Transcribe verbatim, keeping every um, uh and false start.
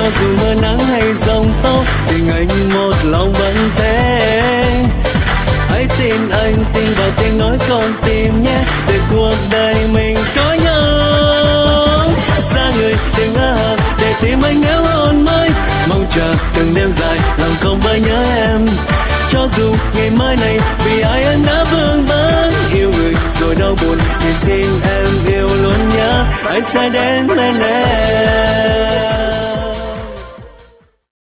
dù mưa nắng hay giông tố, tình anh một lòng vẫn thế. Hãy tin anh, tin vào tiếng nói con tim nhé, để cuộc đời mình có nhau. Xa người đừng ngỡ hờ, để tim anh nếu hôn mới. Mong chờ từng đêm dài, lòng không bao nhớ em. Cho dù ngày mai này vì ai anh đã vương vấn, yêu người rồi đau buồn thì xin em yêu luôn nhớ. Anh sẽ đến bên em.